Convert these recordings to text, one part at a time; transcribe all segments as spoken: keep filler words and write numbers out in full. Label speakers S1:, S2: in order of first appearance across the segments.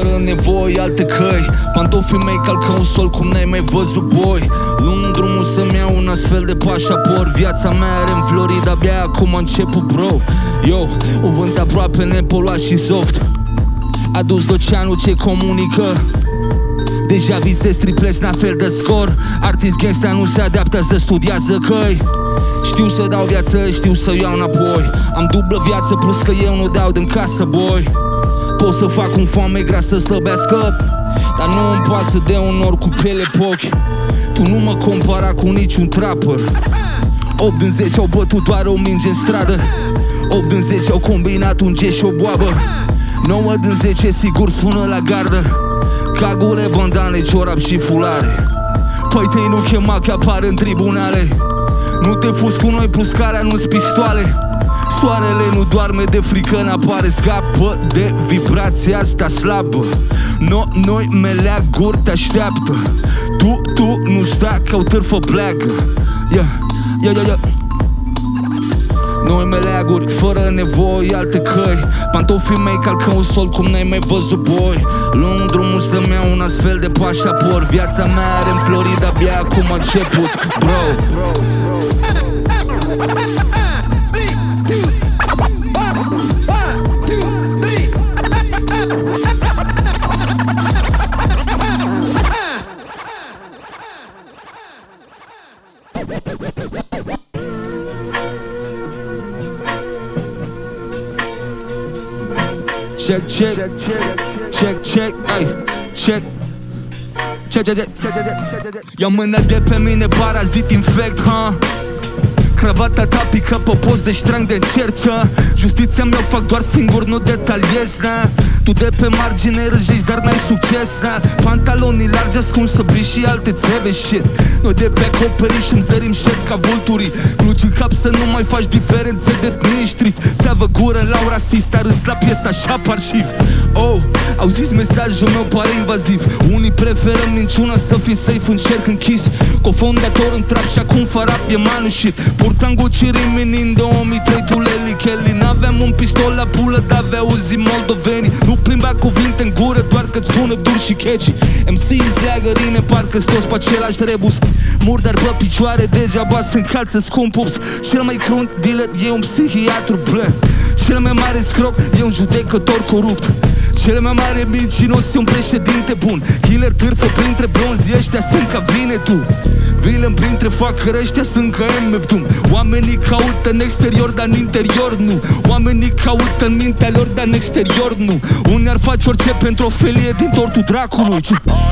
S1: fără nevoie alte căi. Pantofii mei calcă un sol cum n-ai mai văzut, boy. Luând drumul să-mi iau un astfel de pașaport. Viața mea are înflorit, abia acum a început, bro. Yo, un vânt aproape nepoluat și soft. Adus l'oceanul ce comunică. Deja visez tripleți la fel de scor. Artist gangsta nu se adaptează, studiază căi. Știu să dau viață, știu să iau înapoi. Am dublă viață plus că eu nu dau din casă, boy. Pot să fac un foame gras să slăbească, dar nu îmi pasă de un nor cu piele pe ochi. Tu nu mă compara cu niciun trapper. Opt din zece au bătut doar o minge în stradă. Opt din zece au combinat un jet și o boabă. Nouă din zece sigur sună la gardă. Cagule, bandane, ciorap și fulare. Păi te-ai nu chema că apar în tribunale. Nu te fuzi cu noi plus care nu-ți pistoale. Soarele nu doarme de frică, n-apare, scapă de vibrația asta slabă. No, noi meleaguri te așteaptă. Tu, tu nu sta ca o târfă pleacă. Yeah, yeah, yeah, yeah. Noi meleaguri fără nevoie alte căi. Pantofii mei calcă un sol cum n-ai mai văzut, boy. Luând drumul să-mi iau un astfel de pașaport. Viața mea are înflorit, abia acum a început, bro. Check, check, check, check, ai, check, check, check, check. Ia mâna de pe mine, parazit infect, ha? Cravata ta pică pe post de ștrang de încerță. Justiția mea fac doar singur, nu detaliez, na. Tu de pe margine râjești, dar n-ai succes, na. Pantalonii largi ascuns să briși și alte țeve, shit. Noi de pe acoperiș îmi zărim șet ca vulturii. Gluci în cap să nu mai faci diferențe de etnie, ești trist. Ți-avă gură la un rasist, a râs la piesa așa parșiv. Oh, auziți mesajul meu, pare invaziv. Unii preferă minciuna să fii safe în cerc închis. Cofondator în trap și acum farap e manușit. Purtam Gucci Rimini în două mii trei, tu Lely Kelly. N-aveam un pistol la pulă, dar avea uzi moldovenii. Nu plimba cuvinte în gură, doar că-ți sună dur și catchy. M Cs leagă rime, parcă-s toți pe același rebus. Murdar pe picioare, degeaba se încalță scump ups. Cel mai crunt dealer e un psihiatru blân. Cel mai mare scroc e un judecător corupt. Cel mai mare mincinos e un președinte bun. Killer târfă printre blonzi, ăștia sunt ca vine tu. Villain printre fucker, ăștia sunt ca M F Doom. Oamenii caută în exterior, dar în interior nu. Oamenii caută în mintea lor, dar în exterior nu. Unii ar face orice pentru o felie din tortul dracului.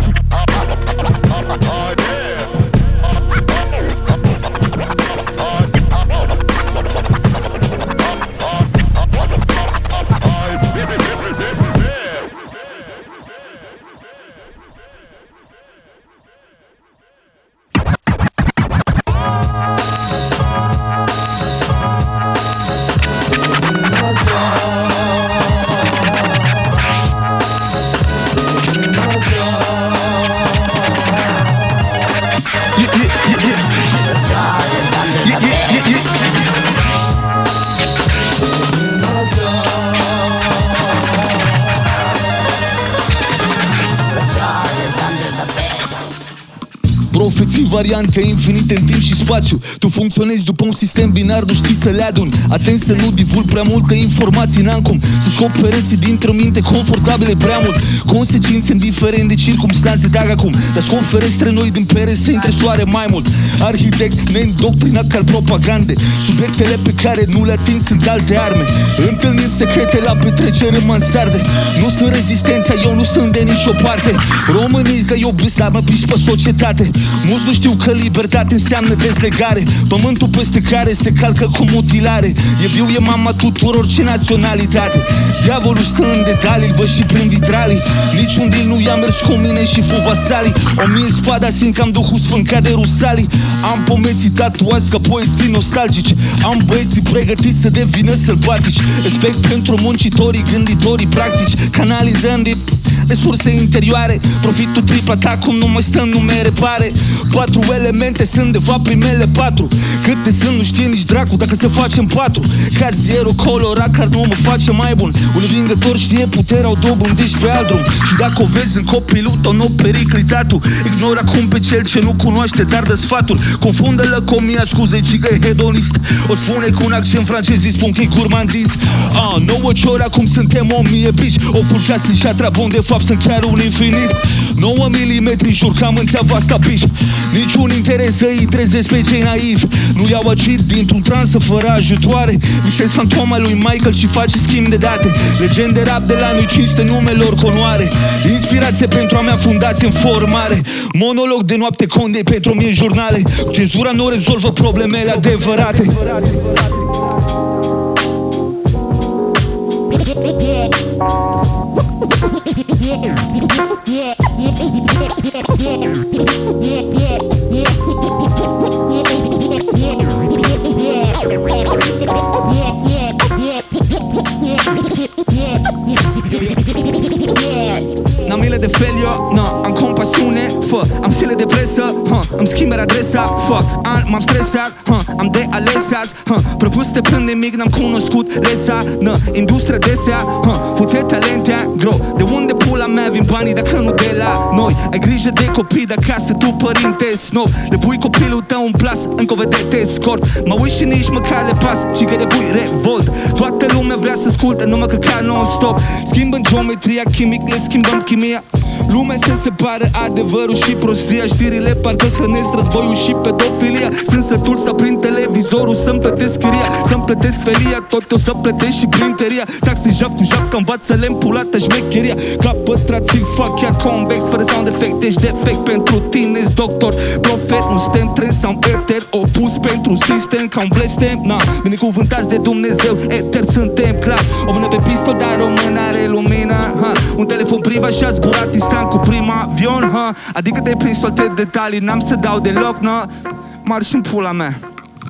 S1: Profeții variante infinite în timp și spațiu. Tu funcționezi după un sistem binar, nu știi să le aduni. Atent să nu divulg prea multe informații, n-am cum să scop pereții dintr-o minte confortabile prea mult. Consecințe indiferent de circumstanțe, dacă acum dar scop ferestre noi din pere să intre soare mai mult. Arhitect neîndoctrinat ca propagande. Subiectele pe care nu le ating sunt alte arme. Întâlniri secrete la petrecere în mansarde. Nu sunt rezistența, eu nu sunt de nicio parte. Românii că eu bisar mă piși pe societate. Mulți nu știu că libertate înseamnă dezlegare. Pământul peste care se calcă cu mutilare. E viu, e mama tuturor, ce naționalitate. Diavolul stă în detalii, văd și prin vitralii. Niciun deal nu i-a mers cu mine și fu vasalii. O mie spada, simt că am Duhul Sfânt ca de Rusalii. Am pomeții tatuați ca poeții nostalgici. Am băieții pregătiți să devină sălbatici. Respect pentru muncitorii, gânditorii practici. Canalizând de resurse interioare. Profitul triplat acum nu mai stă în numere pare. Patru elemente sunt de fapt primele patru. Câte sunt nu știe nici dracu dacă se face în patru. Ca zero colorat, care nu mă face mai bun. Un învingător știe puterea, o dobândești pe alt drum. Și dacă o vezi în copilul tău, nu periclitatul. Ignora acum pe cel ce nu cunoaște, dar dă sfatul. Confundă lăcomia, scuze, ci că e hedonist. O spune cu un accent francez, îi spun că e gourmandis. Ah, nouă ciori, acum suntem o mie bici. O purcea sunt și atrabon, de fapt sunt chiar un infinit. Nouă milimetri, jur că am în țeava asta, bici. Niciun interes să îi trezesc pe cei naivi. Nu iau acid dintr-un transă fără ajutoare. Visez fantoma lui Michael și face schimb de date. Legende rap de la noi, cinste numelor conoare. Inspirație pentru a mea fundație în formare. Monolog de noapte condei pentru mie jurnale. Cenzura nu rezolvă problemele adevărate. N-am mile de fel, eu, no, am compasiune, fă, am zile de presă, huh, îmi schimber adresa, fuck, an, m-am stresat, huh, am de ales azi, huh, propus de plâng de mic, n-am cunoscut lesa, nă, industria desea, huh, fute talentea, gro, de unde pula mea vin banii dacă nu de la noi, ai grijă de copii de acasă, tu părinte snob, le pui copilul tău în plasă, încă o vedete scort, mă uit și nici măcar le pas, ci că le pui revolt, toată lumea vrea să asculte, numai că ca non-stop, schimbă geometria, chimic, le schimbăm chimia. Lumea se separă, adevărul și prostia. Știrile parcă hrănesc războiul și pedofilia. Sunt sătul să prind televizorul, să-mi plătesc chiria, să-mi plătesc felia, tot o să plătesc și printeria. Taxe jaf cu jaf, că învață-le împulată șmecheria. Ca pătrați-l fac chiar convex, fără sound effect, ești defect pentru tine-s doctor, profet. Nu suntem trend sau eter, opus pentru sistem ca un blestem. Na, binecuvântați de Dumnezeu, eter suntem clar. O mână pe pistol, dar o mână are lumina, ha. Un telefon privat și-a zburat instant cu prima avion, ha. Adică te-ai prins toate detalii, n-am să dau deloc, na. Marș în pula mea.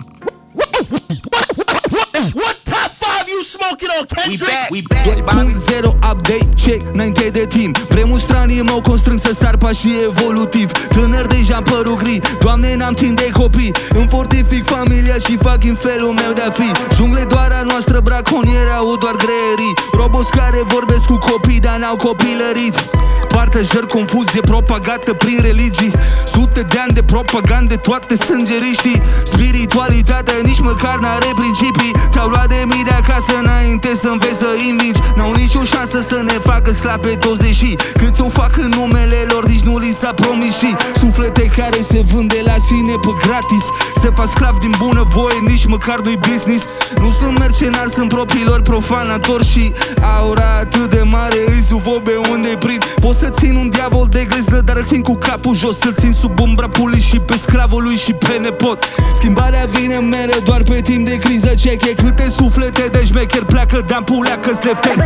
S2: What top five you smoking on, Kendrick?
S3: We back, we back,
S1: doi punct zero update check, înainte de timp. Vremuri stranii m-au constrâns să sar pași evolutiv. Tânăr deja părul gri, Doamne n-am timp de copii. Îmi fortific familia și fac în felul meu de-a fi. Jungle doar a noastră, braconieri au doar greierii. Roboți care vorbesc cu copii, dar n-au copilărit. Partajări, confuzie propagată prin religii. Sute de ani de propagandă, toate sângeriștii. Spiritualitatea nici măcar n-are principii. Te-au luat de mii de acasă înainte să înveți să învingi. N-au nicio șansă să ne facă sclavi pe toți, deși cât s-o fac în numele lor, nici nu li s-a promis. Și suflete care se vând de la sine pe gratis, se fac sclavi din bună voie, nici măcar nu-i business. Nu sunt mercenari, sunt propriilor profanatori. Și aura atât de mare îi sufobe unde-i prind. Pot să țin un diavol de gleznă, dar îl țin cu capul jos. Să-l țin sub umbra pulii și pe sclavul lui și pe nepot. Schimbarea vine mereu doar pe timp de criză. Cheche câte suflete de șmecher pleacă de-am pulea că-s lefteni.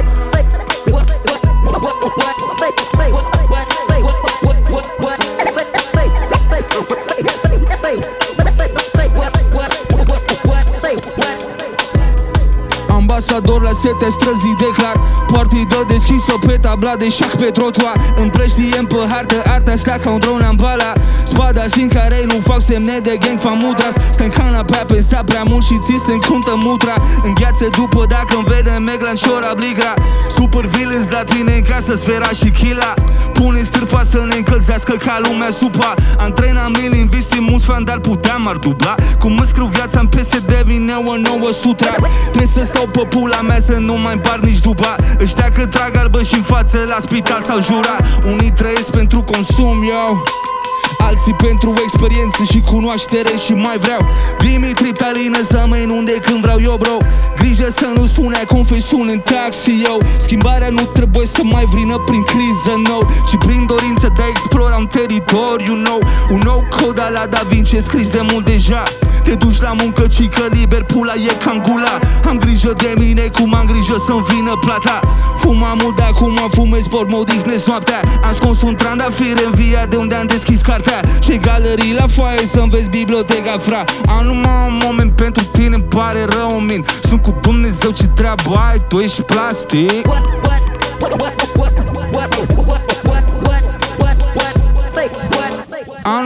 S1: Ambasador la sete străzii declar, partidă deschisă pe tabla de șah pe trotuar. Împrăștiem pe hartă arta, sta ca un dron în bala. Spada și în care nu fac semne de gang famudras. Stă în canapea, pensa prea mult și ți se încruntă mutra. Îngheață după dacă îmi vede Meglan Șora Bligra. Super villains la tine în casă, sfera și chila. Pune stârfa să ne încălzească ca lumea supa. Antrenament, investim mulți fani, dar puteam ar dubla. Cum mă scriu viața în P S D, vine o nouă sutra. Trebuie să stau pe pula mea să nu mai împar nici duba. Ăștia că trag albă și în față la spital sau jura. Unii trăiesc pentru consum, yo, alții pentru experiență și cunoaștere și mai vreau Dimitri Talină să mă inunde când vreau eu, bro. Grijă să nu sune confesiune în taxi, yo. Schimbarea nu trebuie să mai vină prin criză, no, ci prin dorință de a explora un teritoriu nou. Un nou cod al la Da Vinci scris de mult deja. Te duci la muncă, ci că liber pula e cam gula. Am grijă de mine cum am grijă să-mi vină plata. Fumam mult, dar acum fumez, por, mă odihnesc noaptea. Am scos un trandafir în via de unde am deschis cartea. Și galerii la foaie să-mi vezi biblioteca, fra. Am numai un moment pentru tine, îmi pare rău, min. Sunt cu Dumnezeu, ce treabă ai, tu ești plastic.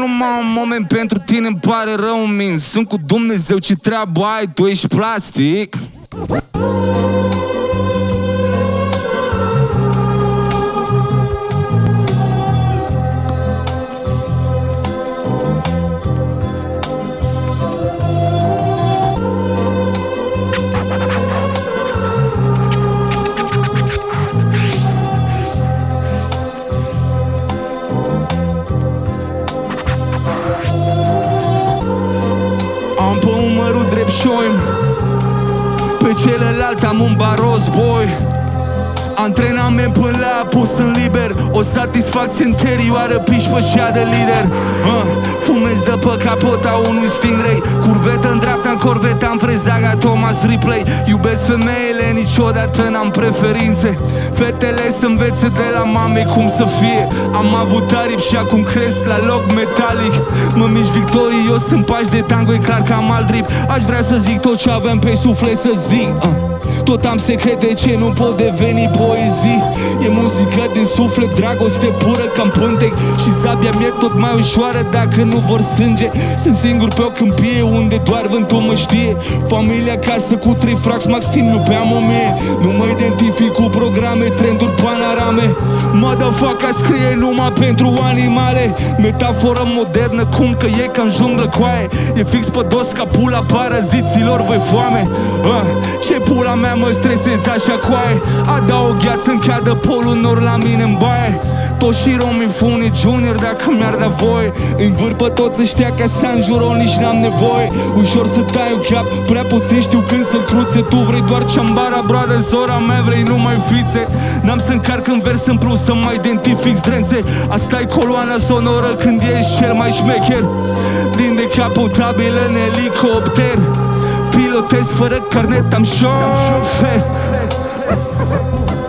S1: numai un moment pentru tine, îmi pare rău, min. Sunt cu Dumnezeu, ce treabă ai, tu ești plastic. Am pe umărul drept șoim, pe celălalt am un baros, boy. Antrenament până la apus în liber, o satisfacție interioară, piși pe șea de lider. uh, Fumez de pe capota unui Stingray, curvetă în dreapta, în corveta, în frezaga Thomas Ripley. Iubesc femeile, niciodată n-am preferințe. Fetele să învețe de la mame cum să fie. Am avut aripi și acum cresc la loc metalic. Mă mișc victorios în pași de tango, e clar că am alt drip. Aș vrea să zic tot ce aveam pe suflet să zic, uh. Tot am secrete ce nu pot deveni poezii. E muzică din suflet, dragoste pură ca-n pântec. Și sabia mi-e tot mai ușoară dacă nu vor sânge. Sunt singur pe o câmpie unde doar vântul mă știe. Familie acasă cu trei frați, Maxim, nu pe am o mie. Nu mă identific cu programe, trenduri, panorame. Motherfucker scrie numai pentru animale. Metaforă modernă, cum că e ca-n junglă coaie. E fix pe dos ca pula paraziților, voi foame. uh, Ce pula mea mă stresez așa coaie. Adaug gheață în cadă polul nord la mine în baie. Toshiro Mifune Junior dacă mi-ar da voie. Învâr pe toți ăștia ca Sanjuro, nici n-am nevoie. Ușor să tai un cap, prea puțin știu când să cruțe. Tu vrei doar ceambara, broadă, zora mea, vrei numai fițe. N-am să încarc în vers în plus, să mai identific zdrențe. Asta-i coloana sonoră când ești cel mai șmecher. Din decapotabil în elicopter, pilotez fără carnet, am șofer.